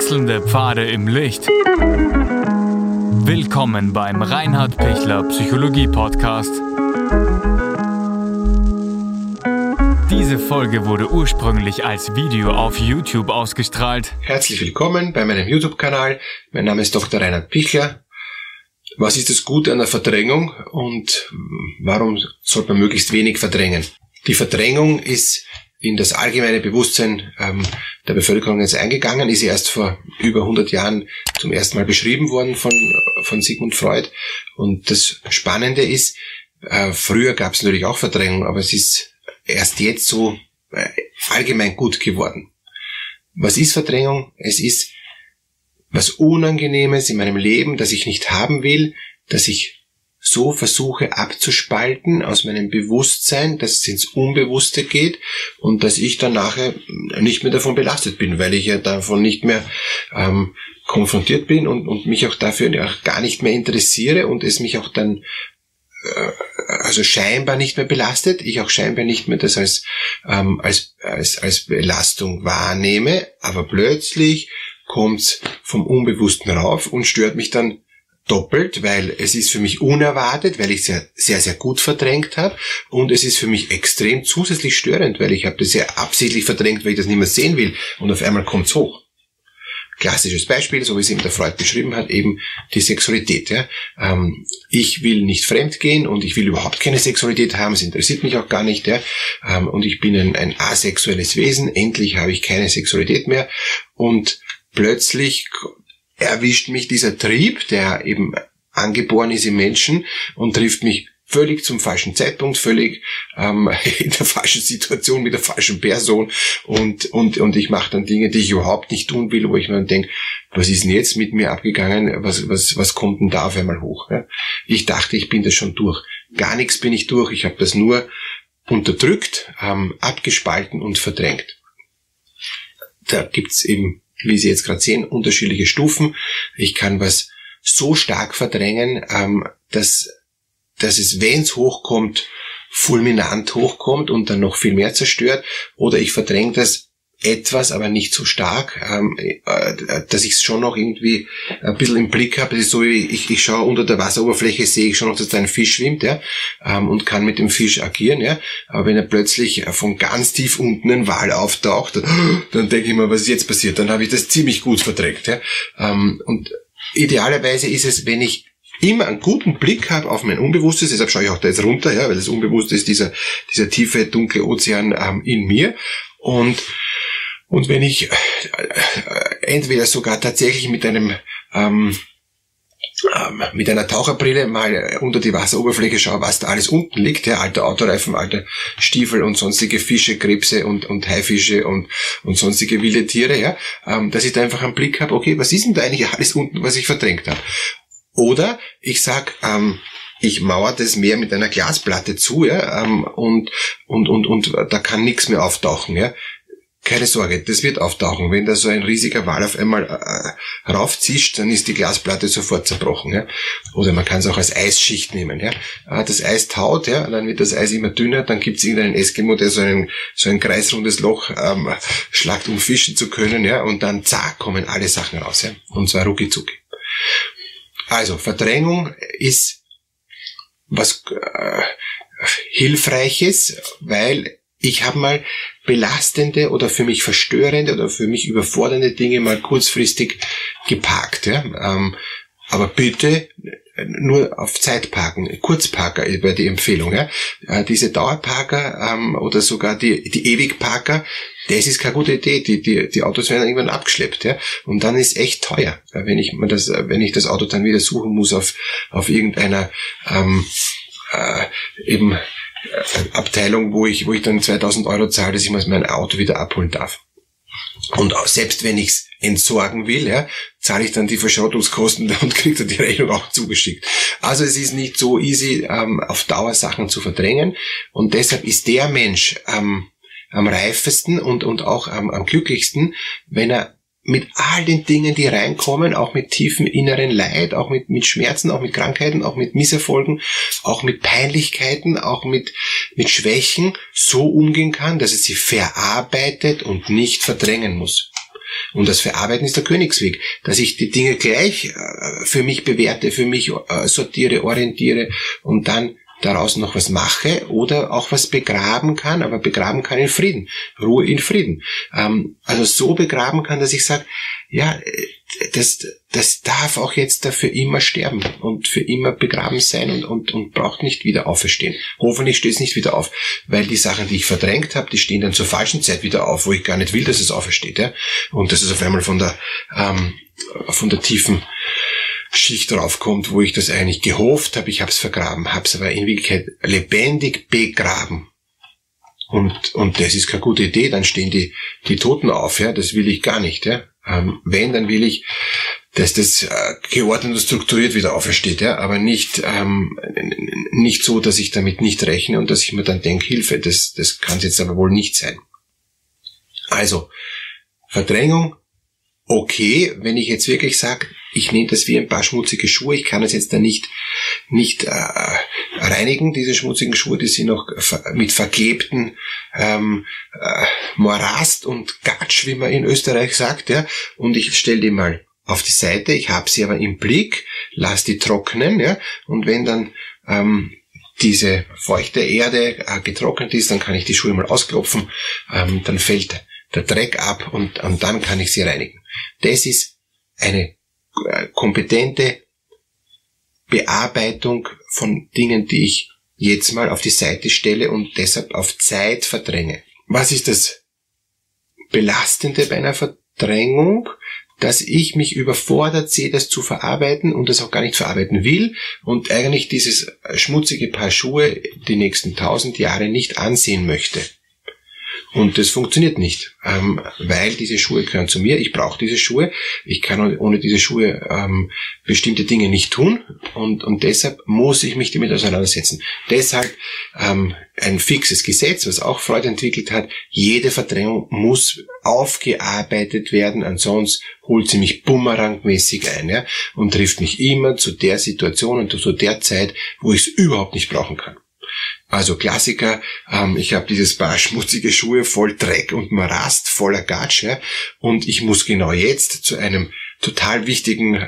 Wechselnde Pfade im Licht. Willkommen beim Reinhard Pichler Psychologie Podcast. Diese Folge wurde ursprünglich als Video auf YouTube ausgestrahlt. Herzlich willkommen bei meinem YouTube-Kanal. Mein Name ist Dr. Reinhard Pichler. Was ist das Gute an der Verdrängung und warum sollte man möglichst wenig verdrängen? Die Verdrängung ist in das allgemeine Bewusstsein der Bevölkerung jetzt eingegangen, ist erst vor über 100 Jahren zum ersten Mal beschrieben worden von Sigmund Freud. Und das Spannende ist, früher gab es natürlich auch Verdrängung, aber es ist erst jetzt so allgemein gut geworden. Was ist Verdrängung? Es ist was Unangenehmes in meinem Leben, das ich nicht haben will, das ich so versuche abzuspalten aus meinem Bewusstsein, dass es ins Unbewusste geht und dass ich dann nachher nicht mehr davon belastet bin, weil ich ja davon nicht mehr konfrontiert bin und mich auch dafür auch gar nicht mehr interessiere und es mich auch dann also scheinbar nicht mehr belastet, ich auch scheinbar nicht mehr das als Belastung wahrnehme, aber plötzlich kommt's vom Unbewussten rauf und stört mich dann doppelt, weil es ist für mich unerwartet, weil ich es ja sehr, sehr gut verdrängt habe und es ist für mich extrem zusätzlich störend, weil ich habe das ja absichtlich verdrängt, weil ich das nicht mehr sehen will und auf einmal kommt's hoch. Klassisches Beispiel, so wie es eben der Freud beschrieben hat, eben die Sexualität. Ja. Ich will nicht fremdgehen und ich will überhaupt keine Sexualität haben, es interessiert mich auch gar nicht. Ja. Und ich bin ein asexuelles Wesen, endlich habe ich keine Sexualität mehr und plötzlich erwischt mich dieser Trieb, der eben angeboren ist im Menschen und trifft mich völlig zum falschen Zeitpunkt, völlig in der falschen Situation mit der falschen Person und ich mache dann Dinge, die ich überhaupt nicht tun will, wo ich mir dann denke, was ist denn jetzt mit mir abgegangen, was kommt denn da auf einmal hoch? Ja? Ich dachte, ich bin das schon durch. Gar nichts bin ich durch, ich habe das nur unterdrückt, abgespalten und verdrängt. Da gibt's eben, wie Sie jetzt gerade sehen, unterschiedliche Stufen. Ich kann was so stark verdrängen, dass es, wenn es hochkommt, fulminant hochkommt und dann noch viel mehr zerstört. Oder ich verdränge das etwas, aber nicht so stark, dass ich es schon noch irgendwie ein bisschen im Blick habe. Das ist so, wie ich schaue unter der Wasseroberfläche, sehe ich schon noch, dass da ein Fisch schwimmt, ja, und kann mit dem Fisch agieren, ja. Aber wenn er plötzlich von ganz tief unten ein Wal auftaucht, dann denke ich mir, was ist jetzt passiert? Dann habe ich das ziemlich gut verdrängt, ja. Und idealerweise ist es, wenn ich immer einen guten Blick habe auf mein Unbewusstes, deshalb schaue ich auch da jetzt runter, ja, weil das Unbewusste ist dieser tiefe, dunkle Ozean in mir. Und wenn ich entweder sogar tatsächlich mit einer Taucherbrille mal unter die Wasseroberfläche schaue, was da alles unten liegt, ja, alte Autoreifen, alte Stiefel und sonstige Fische, Krebse und Haifische und sonstige wilde Tiere, ja, dass ich da einfach einen Blick habe, okay, was ist denn da eigentlich alles unten, was ich verdrängt habe? Oder ich sag, ich mauere das Meer mit einer Glasplatte zu, ja, und da kann nichts mehr auftauchen, ja. Keine Sorge, das wird auftauchen. Wenn da so ein riesiger Wal auf einmal raufzischt, dann ist die Glasplatte sofort zerbrochen, ja. Oder man kann es auch als Eisschicht nehmen, ja. Das Eis taut, ja, dann wird das Eis immer dünner, dann gibt es irgendeinen Eskimo, der so ein kreisrundes Loch schlagt, um fischen zu können, ja, und dann zack, kommen alle Sachen raus, ja. Und zwar rucki zucki. Also, Verdrängung ist was Hilfreiches, weil ich habe mal belastende oder für mich verstörende oder für mich überfordernde Dinge mal kurzfristig geparkt. Ja? Aber bitte nur auf Zeit parken. Kurzparker wäre die Empfehlung. Ja? Diese Dauerparker oder sogar die Ewigparker, das ist keine gute Idee. Die Autos werden irgendwann abgeschleppt. Ja? Und dann ist echt teuer, wenn ich das Auto dann wieder suchen muss auf irgendeiner Abteilung, wo ich dann 2000 Euro zahle, dass ich mal mein Auto wieder abholen darf. Und auch selbst wenn ich es entsorgen will, ja, zahle ich dann die Verschrottungskosten und kriege dann die Rechnung auch zugeschickt. Also es ist nicht so easy, auf Dauer Sachen zu verdrängen. Und deshalb ist der Mensch am reifesten und auch am glücklichsten, wenn er mit all den Dingen, die reinkommen, auch mit tiefem inneren Leid, auch mit Schmerzen, auch mit Krankheiten, auch mit Misserfolgen, auch mit Peinlichkeiten, auch mit Schwächen so umgehen kann, dass er sie verarbeitet und nicht verdrängen muss. Und das Verarbeiten ist der Königsweg, dass ich die Dinge gleich für mich bewerte, für mich sortiere, orientiere und dann daraus noch was mache oder auch was begraben kann, aber begraben kann in Frieden, Ruhe in Frieden. Also so begraben kann, dass ich sage, ja, das darf auch jetzt dafür immer sterben und für immer begraben sein und braucht nicht wieder auferstehen. Hoffentlich steht es nicht wieder auf, weil die Sachen, die ich verdrängt habe, die stehen dann zur falschen Zeit wieder auf, wo ich gar nicht will, dass es aufersteht. Ja? Und dass es auf einmal von der tiefen Schicht draufkommt, wo ich das eigentlich gehofft habe, ich habe es vergraben, habe es aber in Wirklichkeit lebendig begraben. Und das ist keine gute Idee, dann stehen die Toten auf, ja, das will ich gar nicht, ja. Wenn, dann will ich, dass das geordnet und strukturiert wieder aufersteht, ja, aber nicht so, dass ich damit nicht rechne und dass ich mir dann denke, Hilfe, das kann es jetzt aber wohl nicht sein. Also, Verdrängung, okay, wenn ich jetzt wirklich sage, ich nehme das wie ein paar schmutzige Schuhe, ich kann das jetzt da nicht reinigen, diese schmutzigen Schuhe, die sind noch mit verklebten Morast und Gatsch, wie man in Österreich sagt, ja, und ich stelle die mal auf die Seite, ich habe sie aber im Blick, lass die trocknen, ja, und wenn dann diese feuchte Erde getrocknet ist, dann kann ich die Schuhe mal ausklopfen, dann fällt der Dreck ab und dann kann ich sie reinigen. Das ist eine kompetente Bearbeitung von Dingen, die ich jetzt mal auf die Seite stelle und deshalb auf Zeit verdränge. Was ist das Belastende bei einer Verdrängung? Dass ich mich überfordert sehe, das zu verarbeiten und das auch gar nicht verarbeiten will und eigentlich dieses schmutzige Paar Schuhe die nächsten 1000 Jahre nicht ansehen möchte. Und das funktioniert nicht, weil diese Schuhe gehören zu mir. Ich brauche diese Schuhe. Ich kann ohne diese Schuhe bestimmte Dinge nicht tun. Und deshalb muss ich mich damit auseinandersetzen. Deshalb ein fixes Gesetz, was auch Freud entwickelt hat. Jede Verdrängung muss aufgearbeitet werden, ansonsten holt sie mich bumerangmäßig ein, ja, und trifft mich immer zu der Situation und zu der Zeit, wo ich es überhaupt nicht brauchen kann. Also Klassiker, ich habe dieses Paar schmutzige Schuhe voll Dreck und Morast, voller Gatsch, ja, und ich muss genau jetzt zu einem total wichtigen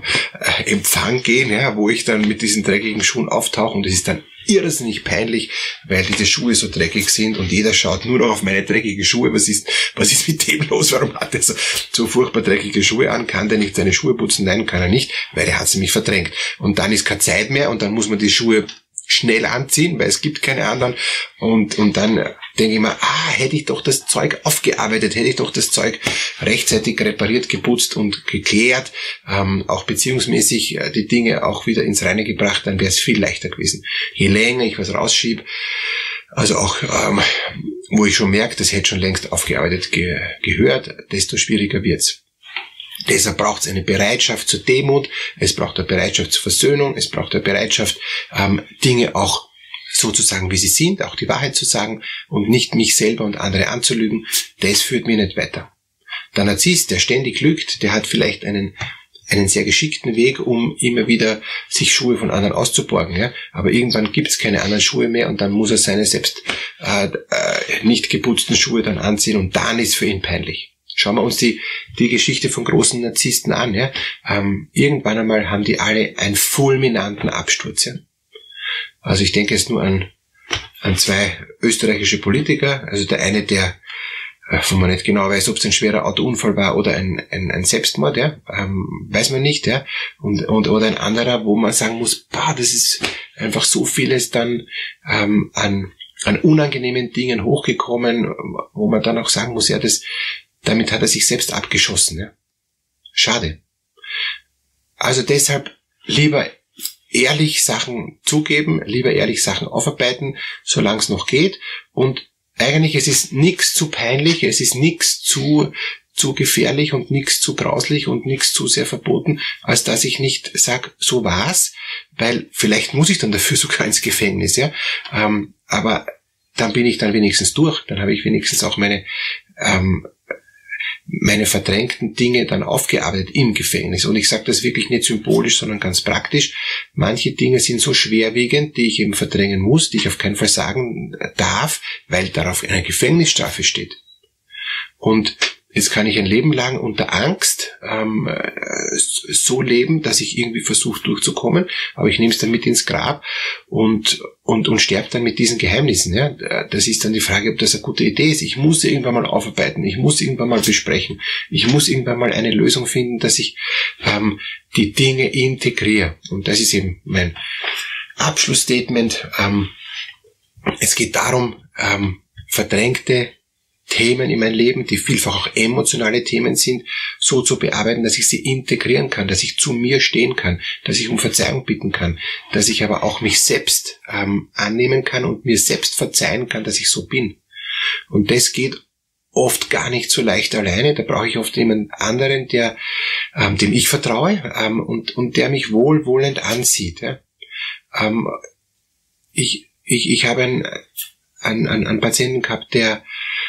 Empfang gehen, ja, wo ich dann mit diesen dreckigen Schuhen auftauche und es ist dann irrsinnig peinlich, weil diese Schuhe so dreckig sind und jeder schaut nur noch auf meine dreckigen Schuhe. Was ist mit dem los? Warum hat er so furchtbar dreckige Schuhe an? Kann der nicht seine Schuhe putzen? Nein, kann er nicht, weil er hat sie mich verdrängt. Und dann ist keine Zeit mehr und dann muss man die Schuhe schnell anziehen, weil es gibt keine anderen. Und dann denke ich mir, hätte ich doch das Zeug aufgearbeitet, hätte ich doch das Zeug rechtzeitig repariert, geputzt und geklärt, auch beziehungsmäßig die Dinge auch wieder ins Reine gebracht, dann wäre es viel leichter gewesen. Je länger ich was rausschiebe, also auch wo ich schon merke, das hätte schon längst aufgearbeitet gehört, desto schwieriger wird's. Deshalb braucht es eine Bereitschaft zur Demut, es braucht eine Bereitschaft zur Versöhnung, es braucht eine Bereitschaft, Dinge auch so zu sagen, wie sie sind, auch die Wahrheit zu sagen und nicht mich selber und andere anzulügen. Das führt mir nicht weiter. Der Narzisst, der ständig lügt, der hat vielleicht einen sehr geschickten Weg, um immer wieder sich Schuhe von anderen auszuborgen, ja. Aber irgendwann gibt's keine anderen Schuhe mehr und dann muss er seine selbst nicht geputzten Schuhe dann anziehen und dann ist für ihn peinlich. Schauen wir uns die Geschichte von großen Narzissten an. Ja? Irgendwann einmal haben die alle einen fulminanten Absturz. Ja? Also ich denke jetzt nur an 2 österreichische Politiker. Also der eine, der, wo man nicht genau weiß, ob es ein schwerer Autounfall war oder ein Selbstmord, ja? Weiß man nicht. Ja? Oder ein anderer, wo man sagen muss, das ist einfach so vieles dann an unangenehmen Dingen hochgekommen, wo man dann auch sagen muss, ja, damit hat er sich selbst abgeschossen. Ja? Schade. Also deshalb lieber ehrlich Sachen zugeben, lieber ehrlich Sachen aufarbeiten, solange es noch geht. Und eigentlich, es ist nichts zu peinlich, es ist nichts zu gefährlich und nichts zu grauslich und nichts zu sehr verboten, als dass ich nicht sage, so war's, weil vielleicht muss ich dann dafür sogar ins Gefängnis. Ja, aber dann bin ich dann wenigstens durch, dann habe ich wenigstens auch meine verdrängten Dinge dann aufgearbeitet im Gefängnis. Und ich sage das wirklich nicht symbolisch, sondern ganz praktisch. Manche Dinge sind so schwerwiegend, die ich eben verdrängen muss, die ich auf keinen Fall sagen darf, weil darauf eine Gefängnisstrafe steht. Und Jetzt kann ich ein Leben lang unter Angst so leben, dass ich irgendwie versuche durchzukommen, aber ich nehme es dann mit ins Grab und sterbe dann mit diesen Geheimnissen. Ja? Das ist dann die Frage, ob das eine gute Idee ist. Ich muss irgendwann mal aufarbeiten, ich muss irgendwann mal besprechen, ich muss irgendwann mal eine Lösung finden, dass ich die Dinge integriere. Und das ist eben mein Abschlussstatement. Es geht darum, verdrängte Themen in mein Leben, die vielfach auch emotionale Themen sind, so zu bearbeiten, dass ich sie integrieren kann, dass ich zu mir stehen kann, dass ich um Verzeihung bitten kann, dass ich aber auch mich selbst annehmen kann und mir selbst verzeihen kann, dass ich so bin. Und das geht oft gar nicht so leicht alleine. Da brauche ich oft jemand anderen, dem ich vertraue und der mich wohlwollend ansieht. Ja. Ich habe einen Patienten gehabt, der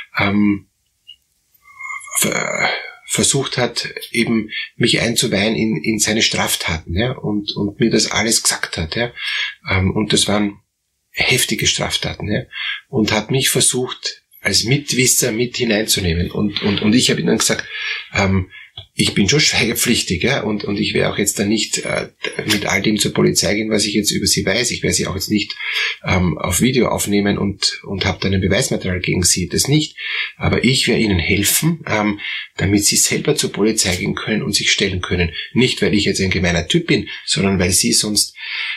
versucht hat, eben mich einzuweihen in seine Straftaten, ja, und mir das alles gesagt hat, ja, und das waren heftige Straftaten, ja, und hat mich versucht, als Mitwisser mit hineinzunehmen, und ich habe ihm dann gesagt, ich bin schon schweigepflichtig, ja, und ich werde auch jetzt dann nicht mit all dem zur Polizei gehen, was ich jetzt über sie weiß. Ich werde sie auch jetzt nicht auf Video aufnehmen und habe dann ein Beweismaterial gegen sie, das nicht. Aber ich werde ihnen helfen, damit sie selber zur Polizei gehen können und sich stellen können. Nicht, weil ich jetzt ein gemeiner Typ bin, sondern weil sie sonst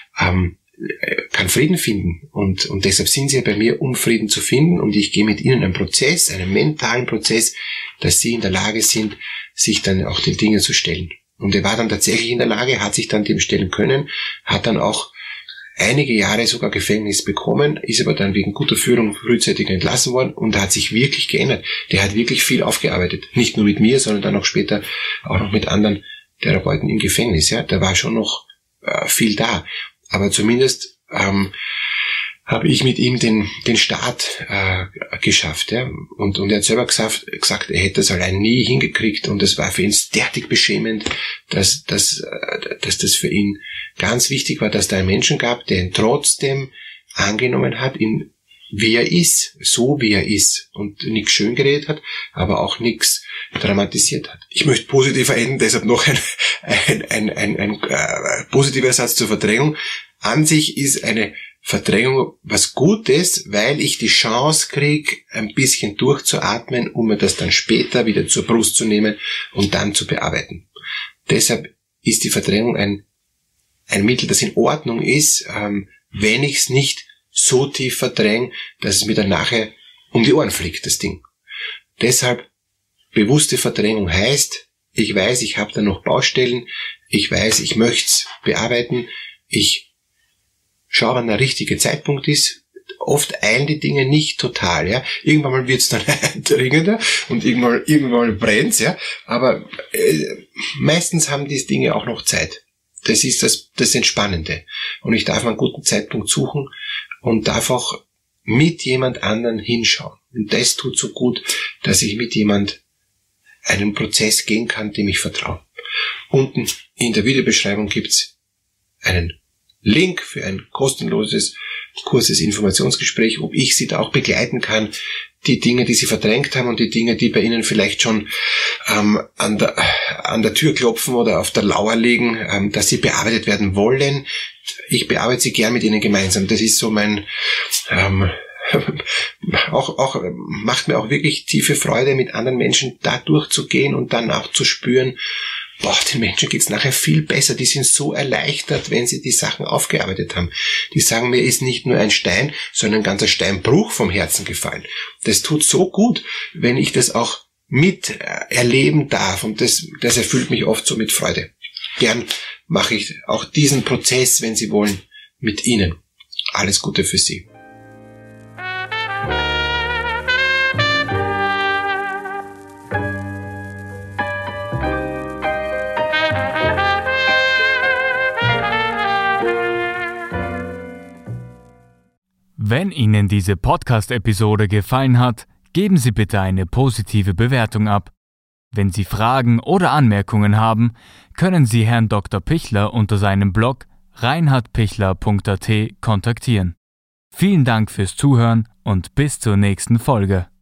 keinen Frieden finden. Und deshalb sind sie ja bei mir, um Frieden zu finden. Und ich gehe mit ihnen einen Prozess, einen mentalen Prozess, dass sie in der Lage sind, sich dann auch den Dingen zu stellen. Und er war dann tatsächlich in der Lage, hat sich dann dem stellen können, hat dann auch einige Jahre sogar Gefängnis bekommen, ist aber dann wegen guter Führung frühzeitig entlassen worden und hat sich wirklich geändert. Der hat wirklich viel aufgearbeitet. Nicht nur mit mir, sondern dann auch später auch noch mit anderen Therapeuten im Gefängnis. Ja, da war schon noch viel da. Aber zumindest habe ich mit ihm den Start geschafft, ja. Und er hat selber gesagt, er hätte das allein nie hingekriegt, und das war für ihn derartig beschämend, dass das für ihn ganz wichtig war, dass da einen Menschen gab, der ihn trotzdem angenommen hat, wie er ist, so wie er ist, und nichts schön geredet hat, aber auch nichts dramatisiert hat. Ich möchte positiv enden, deshalb noch ein positiver Satz zur Verdrängung. An sich ist eine Verdrängung was Gutes, weil ich die Chance kriege, ein bisschen durchzuatmen, um mir das dann später wieder zur Brust zu nehmen und dann zu bearbeiten. Deshalb ist die Verdrängung ein Mittel, das in Ordnung ist, wenn ich es nicht so tief verdränge, dass es mir dann nachher um die Ohren fliegt, das Ding. Deshalb bewusste Verdrängung heißt, ich weiß, ich habe da noch Baustellen, ich weiß, ich möchte es bearbeiten, ich schau, wann der richtige Zeitpunkt ist. Oft eilen die Dinge nicht total, ja. Irgendwann mal wird's dann dringender und irgendwann mal brennt's, ja. Aber meistens haben die Dinge auch noch Zeit. Das ist das Entspannende. Und ich darf mir einen guten Zeitpunkt suchen und darf auch mit jemand anderen hinschauen. Und das tut so gut, dass ich mit jemand einen Prozess gehen kann, dem ich vertraue. Unten in der Videobeschreibung gibt's einen Link für ein kostenloses, kurzes Informationsgespräch, ob ich Sie da auch begleiten kann, die Dinge, die Sie verdrängt haben und die Dinge, die bei Ihnen vielleicht schon an der Tür klopfen oder auf der Lauer liegen, dass sie bearbeitet werden wollen. Ich bearbeite sie gern mit Ihnen gemeinsam. Das ist so mein auch macht mir auch wirklich tiefe Freude, mit anderen Menschen da durchzugehen und dann auch zu spüren, den Menschen geht's nachher viel besser. Die sind so erleichtert, wenn sie die Sachen aufgearbeitet haben. Die sagen, mir ist nicht nur ein Stein, sondern ein ganzer Steinbruch vom Herzen gefallen. Das tut so gut, wenn ich das auch mit erleben darf, und das erfüllt mich oft so mit Freude. Gern mache ich auch diesen Prozess, wenn Sie wollen, mit Ihnen. Alles Gute für Sie. Wenn Ihnen diese Podcast-Episode gefallen hat, geben Sie bitte eine positive Bewertung ab. Wenn Sie Fragen oder Anmerkungen haben, können Sie Herrn Dr. Pichler unter seinem Blog reinhardpichler.at kontaktieren. Vielen Dank fürs Zuhören und bis zur nächsten Folge.